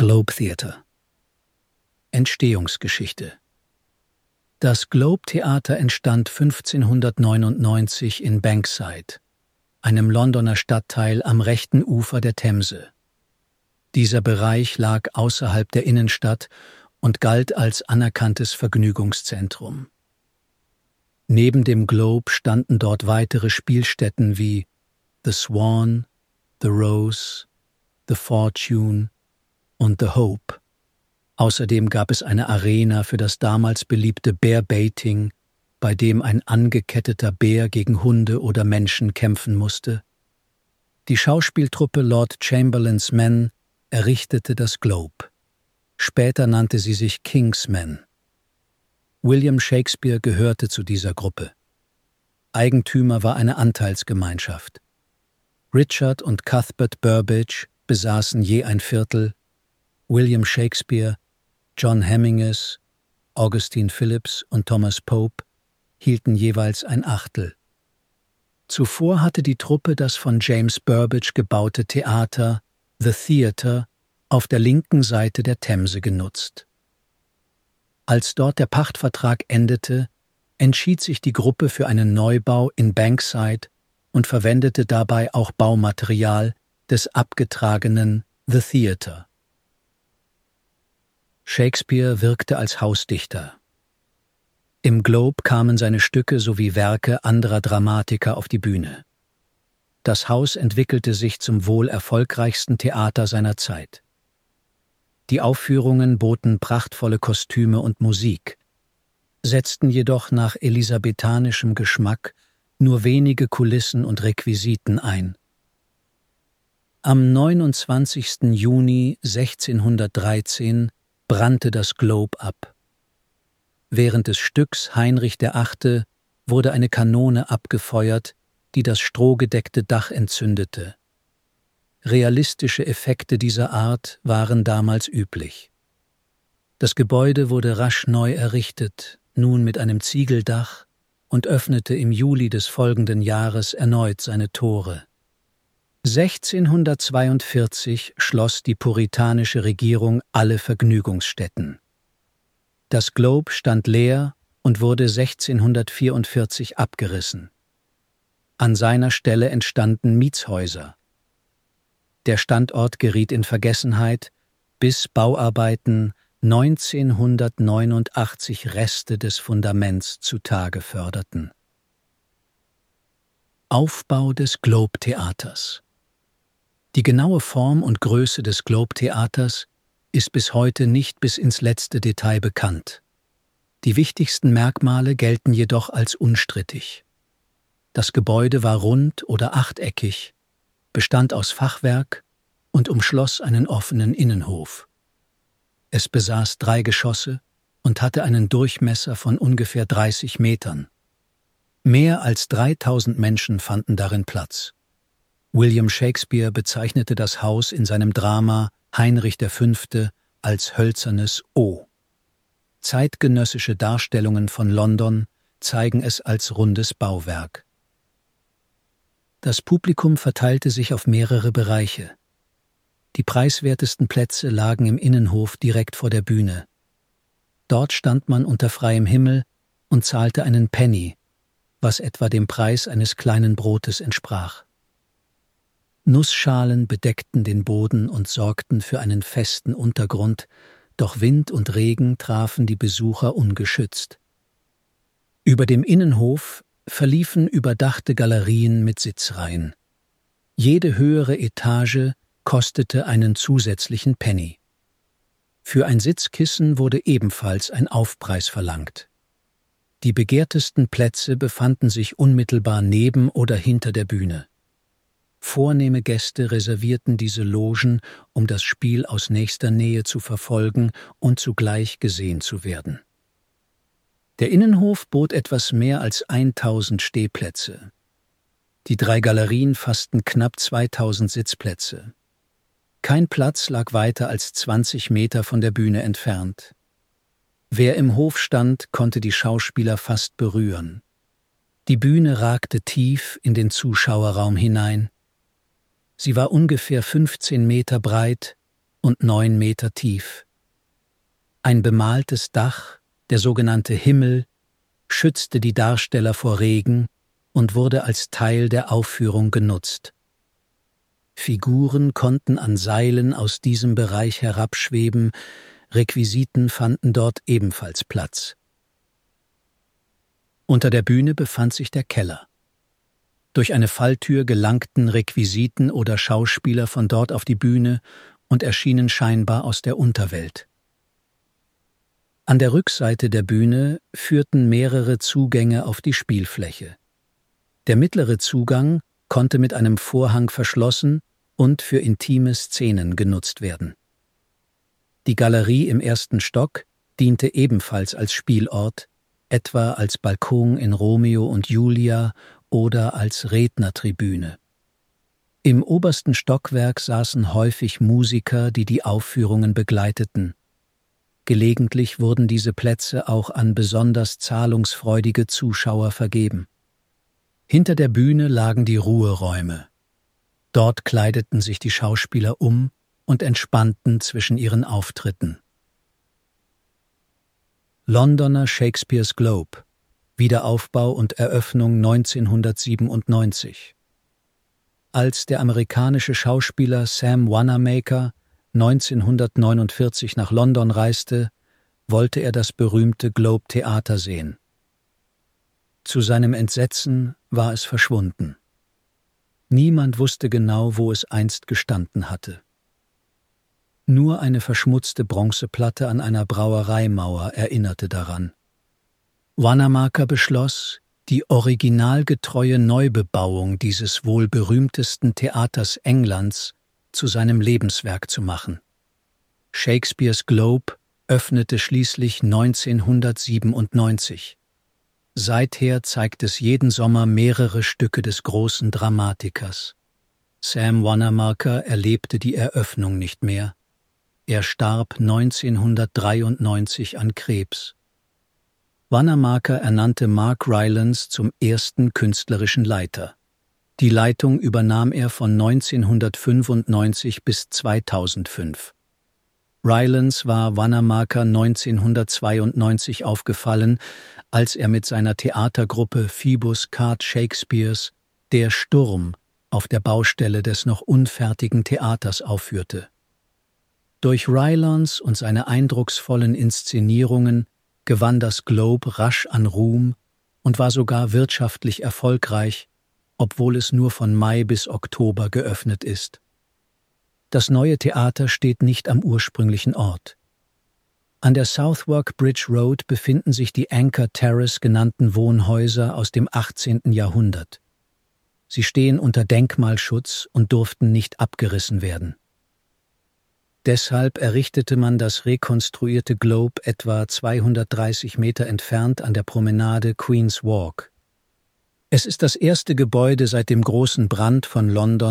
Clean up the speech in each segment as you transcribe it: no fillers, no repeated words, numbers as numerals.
Globe Theatre. Entstehungsgeschichte. Das Globe Theater entstand 1599 in Bankside, einem Londoner Stadtteil am rechten Ufer der Themse. Dieser Bereich lag außerhalb der Innenstadt und galt als anerkanntes Vergnügungszentrum. Neben dem Globe standen dort weitere Spielstätten wie The Swan, The Rose, The Fortune und The Hope. Außerdem gab es eine Arena für das damals beliebte Bear-Baiting, bei dem ein angeketteter Bär gegen Hunde oder Menschen kämpfen musste. Die Schauspieltruppe Lord Chamberlain's Men errichtete das Globe. Später nannte sie sich King's Men. William Shakespeare gehörte zu dieser Gruppe. Eigentümer war eine Anteilsgemeinschaft. Richard und Cuthbert Burbage besaßen je ein Viertel, William Shakespeare, John Hemingway, Augustine Phillips und Thomas Pope hielten jeweils ein Achtel. Zuvor hatte die Truppe das von James Burbage gebaute Theater The Theatre auf der linken Seite der Themse genutzt. Als dort der Pachtvertrag endete, entschied sich die Gruppe für einen Neubau in Bankside und verwendete dabei auch Baumaterial des abgetragenen The Theatre. Shakespeare wirkte als Hausdichter. Im Globe kamen seine Stücke sowie Werke anderer Dramatiker auf die Bühne. Das Haus entwickelte sich zum wohl erfolgreichsten Theater seiner Zeit. Die Aufführungen boten prachtvolle Kostüme und Musik, setzten jedoch nach elisabethanischem Geschmack nur wenige Kulissen und Requisiten ein. Am 29. Juni 1613 brannte das Globe ab. Während des Stücks Heinrich VIII. Wurde eine Kanone abgefeuert, die das strohgedeckte Dach entzündete. Realistische Effekte dieser Art waren damals üblich. Das Gebäude wurde rasch neu errichtet, nun mit einem Ziegeldach, und öffnete im Juli des folgenden Jahres erneut seine Tore. 1642 schloss die puritanische Regierung alle Vergnügungsstätten. Das Globe stand leer und wurde 1644 abgerissen. An seiner Stelle entstanden Mietshäuser. Der Standort geriet in Vergessenheit, bis Bauarbeiten 1989 Reste des Fundaments zutage förderten. Aufbau des Globe-Theaters. Die genaue Form und Größe des Globe-Theaters ist bis heute nicht bis ins letzte Detail bekannt. Die wichtigsten Merkmale gelten jedoch als unstrittig. Das Gebäude war rund oder achteckig, bestand aus Fachwerk und umschloss einen offenen Innenhof. Es besaß 3 Geschosse und hatte einen Durchmesser von ungefähr 30 Metern. Mehr als 3000 Menschen fanden darin Platz. William Shakespeare bezeichnete das Haus in seinem Drama Heinrich V. als hölzernes O. Zeitgenössische Darstellungen von London zeigen es als rundes Bauwerk. Das Publikum verteilte sich auf mehrere Bereiche. Die preiswertesten Plätze lagen im Innenhof direkt vor der Bühne. Dort stand man unter freiem Himmel und zahlte einen Penny, was etwa dem Preis eines kleinen Brotes entsprach. Nussschalen bedeckten den Boden und sorgten für einen festen Untergrund, doch Wind und Regen trafen die Besucher ungeschützt. Über dem Innenhof verliefen überdachte Galerien mit Sitzreihen. Jede höhere Etage kostete einen zusätzlichen Penny. Für ein Sitzkissen wurde ebenfalls ein Aufpreis verlangt. Die begehrtesten Plätze befanden sich unmittelbar neben oder hinter der Bühne. Vornehme Gäste reservierten diese Logen, um das Spiel aus nächster Nähe zu verfolgen und zugleich gesehen zu werden. Der Innenhof bot etwas mehr als 1000 Stehplätze. Die 3 Galerien fassten knapp 2000 Sitzplätze. Kein Platz lag weiter als 20 Meter von der Bühne entfernt. Wer im Hof stand, konnte die Schauspieler fast berühren. Die Bühne ragte tief in den Zuschauerraum hinein. Sie war ungefähr 15 Meter breit, und 9 Meter tief. Ein bemaltes Dach, der sogenannte Himmel, schützte die Darsteller vor Regen und wurde als Teil der Aufführung genutzt. Figuren konnten an Seilen aus diesem Bereich herabschweben, Requisiten fanden dort ebenfalls Platz. Unter der Bühne befand sich der Keller. Durch eine Falltür gelangten Requisiten oder Schauspieler von dort auf die Bühne und erschienen scheinbar aus der Unterwelt. An der Rückseite der Bühne führten mehrere Zugänge auf die Spielfläche. Der mittlere Zugang konnte mit einem Vorhang verschlossen und für intime Szenen genutzt werden. Die Galerie im ersten Stock diente ebenfalls als Spielort, etwa als Balkon in Romeo und Julia oder als Rednertribüne. Im obersten Stockwerk saßen häufig Musiker, die die Aufführungen begleiteten. Gelegentlich wurden diese Plätze auch an besonders zahlungsfreudige Zuschauer vergeben. Hinter der Bühne lagen die Ruheräume. Dort kleideten sich die Schauspieler um und entspannten zwischen ihren Auftritten. Londoner Shakespeare's Globe, Wiederaufbau und Eröffnung 1997. Als der amerikanische Schauspieler Sam Wanamaker 1949 nach London reiste, wollte er das berühmte Globe Theater sehen. Zu seinem Entsetzen war es verschwunden. Niemand wusste genau, wo es einst gestanden hatte. Nur eine verschmutzte Bronzeplatte an einer Brauereimauer erinnerte daran. Wanamaker beschloss, die originalgetreue Neubebauung dieses wohl berühmtesten Theaters Englands zu seinem Lebenswerk zu machen. Shakespeare's Globe öffnete schließlich 1997. Seither zeigt es jeden Sommer mehrere Stücke des großen Dramatikers. Sam Wanamaker erlebte die Eröffnung nicht mehr. Er starb 1993 an Krebs. Wanamaker ernannte Mark Rylance zum ersten künstlerischen Leiter. Die Leitung übernahm er von 1995 bis 2005. Rylance war Wanamaker 1992 aufgefallen, als er mit seiner Theatergruppe Phoebus Card Shakespeares Der Sturm auf der Baustelle des noch unfertigen Theaters aufführte. Durch Rylance und seine eindrucksvollen Inszenierungen gewann das Globe rasch an Ruhm und war sogar wirtschaftlich erfolgreich, obwohl es nur von Mai bis Oktober geöffnet ist. Das neue Theater steht nicht am ursprünglichen Ort. An der Southwark Bridge Road befinden sich die Anchor Terrace genannten Wohnhäuser aus dem 18. Jahrhundert. Sie stehen unter Denkmalschutz und durften nicht abgerissen werden. Deshalb errichtete man das rekonstruierte Globe etwa 230 Meter entfernt an der Promenade Queen's Walk. Es ist das erste Gebäude seit dem großen Brand von London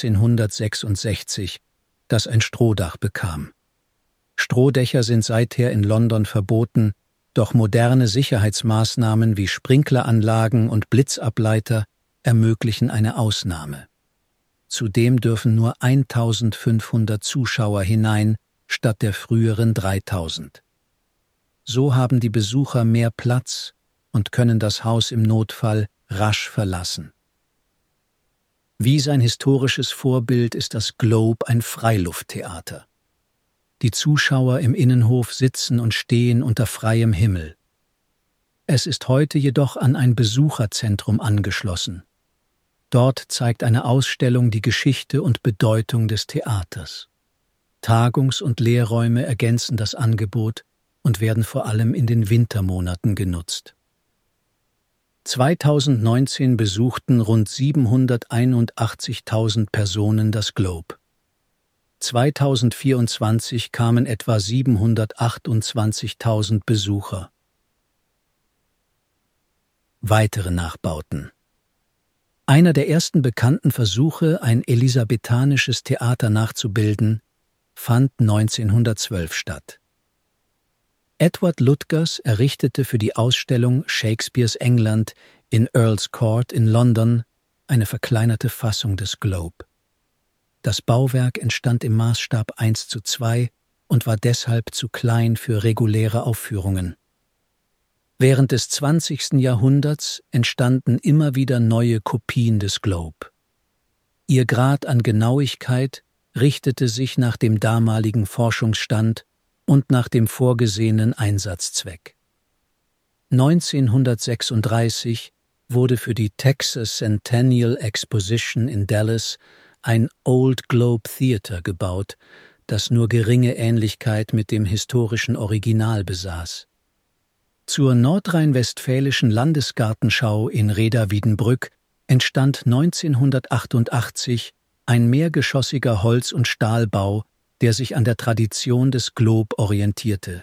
1666, das ein Strohdach bekam. Strohdächer sind seither in London verboten, doch moderne Sicherheitsmaßnahmen wie Sprinkleranlagen und Blitzableiter ermöglichen eine Ausnahme. Zudem dürfen nur 1500 Zuschauer hinein, statt der früheren 3000. So haben die Besucher mehr Platz und können das Haus im Notfall rasch verlassen. Wie sein historisches Vorbild ist das Globe ein Freilufttheater. Die Zuschauer im Innenhof sitzen und stehen unter freiem Himmel. Es ist heute jedoch an ein Besucherzentrum angeschlossen. Dort zeigt eine Ausstellung die Geschichte und Bedeutung des Theaters. Tagungs- und Lehrräume ergänzen das Angebot und werden vor allem in den Wintermonaten genutzt. 2019 besuchten rund 781.000 Personen das Globe. 2024 kamen etwa 728.000 Besucher. Weitere Nachbauten. Einer der ersten bekannten Versuche, ein elisabethanisches Theater nachzubilden, fand 1912 statt. Edward Ludgers errichtete für die Ausstellung Shakespeares England in Earl's Court in London eine verkleinerte Fassung des Globe. Das Bauwerk entstand im Maßstab 1:2 und war deshalb zu klein für reguläre Aufführungen. Während des 20. Jahrhunderts entstanden immer wieder neue Kopien des Globe. Ihr Grad an Genauigkeit richtete sich nach dem damaligen Forschungsstand und nach dem vorgesehenen Einsatzzweck. 1936 wurde für die Texas Centennial Exposition in Dallas ein Old Globe Theater gebaut, das nur geringe Ähnlichkeit mit dem historischen Original besaß. Zur nordrhein-westfälischen Landesgartenschau in Reda-Wiedenbrück entstand 1988 ein mehrgeschossiger Holz- und Stahlbau, der sich an der Tradition des Globe orientierte.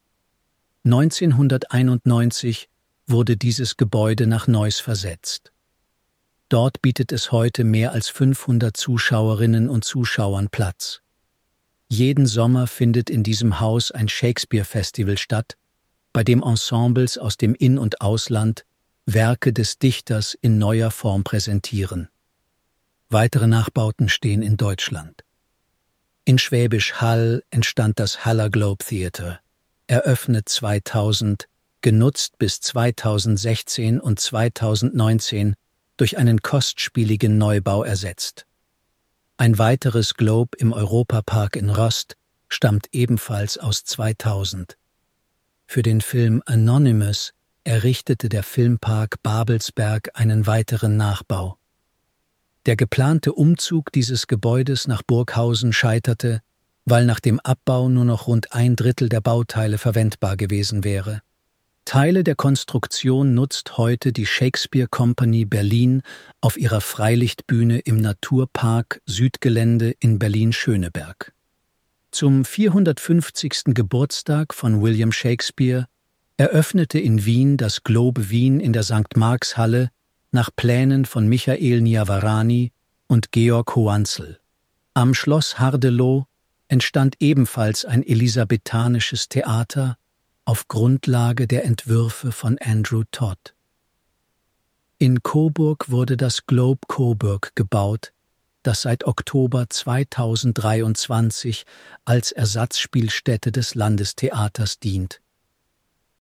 1991 wurde dieses Gebäude nach Neuss versetzt. Dort bietet es heute mehr als 500 Zuschauerinnen und Zuschauern Platz. Jeden Sommer findet in diesem Haus ein Shakespeare-Festival statt, bei dem Ensembles aus dem In- und Ausland Werke des Dichters in neuer Form präsentieren. Weitere Nachbauten stehen in Deutschland. In Schwäbisch Hall entstand das Haller Globe Theater, eröffnet 2000, genutzt bis 2016 und 2019, durch einen kostspieligen Neubau ersetzt. Ein weiteres Globe im Europapark in Rost stammt ebenfalls aus 2000. Für den Film Anonymous errichtete der Filmpark Babelsberg einen weiteren Nachbau. Der geplante Umzug dieses Gebäudes nach Burghausen scheiterte, weil nach dem Abbau nur noch rund 1/3 der Bauteile verwendbar gewesen wäre. Teile der Konstruktion nutzt heute die Shakespeare Company Berlin auf ihrer Freilichtbühne im Naturpark Südgelände in Berlin-Schöneberg. Zum 450. Geburtstag von William Shakespeare eröffnete in Wien das Globe Wien in der St. Marx-Halle nach Plänen von Michael Niavarani und Georg Hoanzl. Am Schloss Hardeloh entstand ebenfalls ein elisabethanisches Theater auf Grundlage der Entwürfe von Andrew Todd. In Coburg wurde das Globe Coburg gebaut, das seit Oktober 2023 als Ersatzspielstätte des Landestheaters dient.